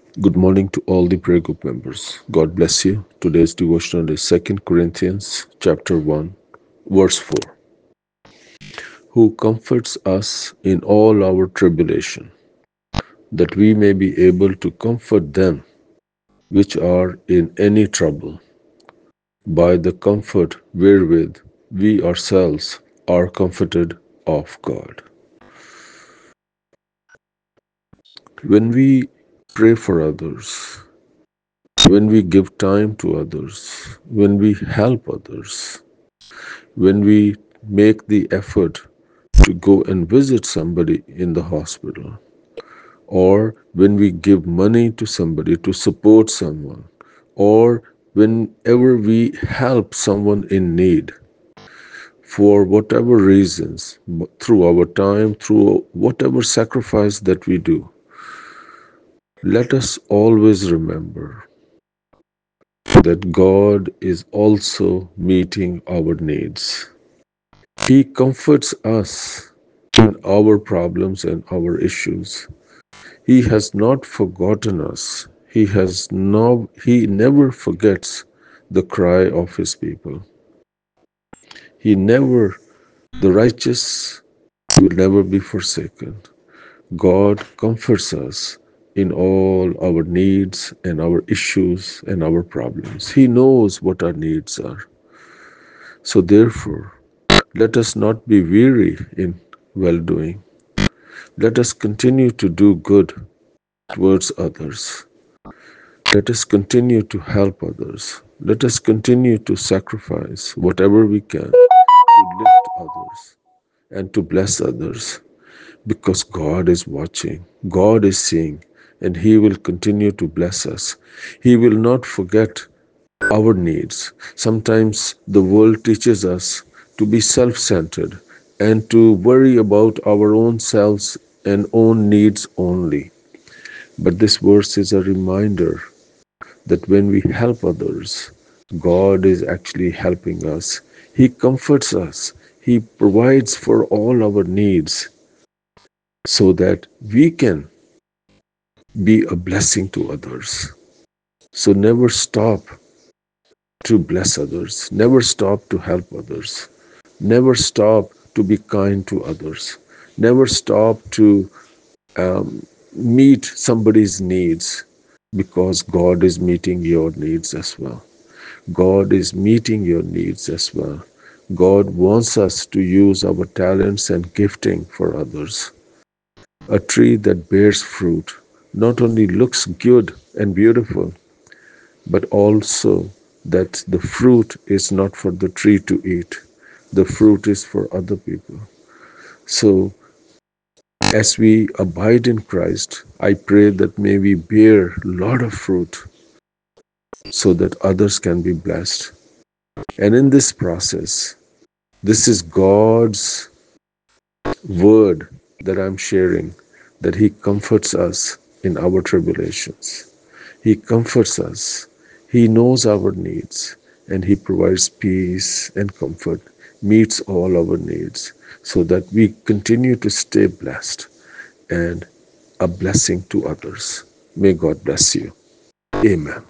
Good morning to all the prayer group members. God bless you. Today's devotional is 2 Corinthians chapter 1, verse 4. Who comforts us in all our tribulation, that we may be able to comfort them which are in any trouble, by the comfort wherewith we ourselves are comforted of God. When we pray for others, when we give time to others, when we help others, when we make the effort to go and visit somebody in the hospital, or when we give money to somebody to support someone, or whenever we help someone in need, for whatever reasons, through our time, through whatever sacrifice that we do, let us always remember that God is also meeting our needs. He comforts us in our problems and our issues. He has not forgotten us. He never forgets the cry of his people. The righteous will never be forsaken. God comforts us in all our needs and our issues and our problems. He knows what our needs are. So therefore, let us not be weary in well doing. Let us continue to do good towards others. Let us continue to help others. Let us continue to sacrifice whatever we can to lift others and to bless others, because God is watching, God is seeing, and He will continue to bless us. He will not forget our needs. Sometimes the world teaches us to be self centered and to worry about our own selves and own needs only. But this verse is a reminder that when we help others, God is actually helping us. He comforts us, He provides for all our needs so that we can be a blessing to others. So never stop to bless others, never stop to help others, never stop to be kind to others, never stop to meet somebody's needs, because God is meeting your needs as well. God is meeting your needs as well. God wants us to use our talents and gifting for others. A tree that bears fruit not only looks good and beautiful, but also that the fruit is not for the tree to eat. The fruit is for other people. So, as we abide in Christ, I pray that may we bear a lot of fruit so that others can be blessed. And in this process, this is God's word that I'm sharing, that He comforts us in our tribulations. He comforts us. He knows our needs, and He provides peace and comfort, meets all our needs, so that we continue to stay blessed and a blessing to others. May God bless you. Amen.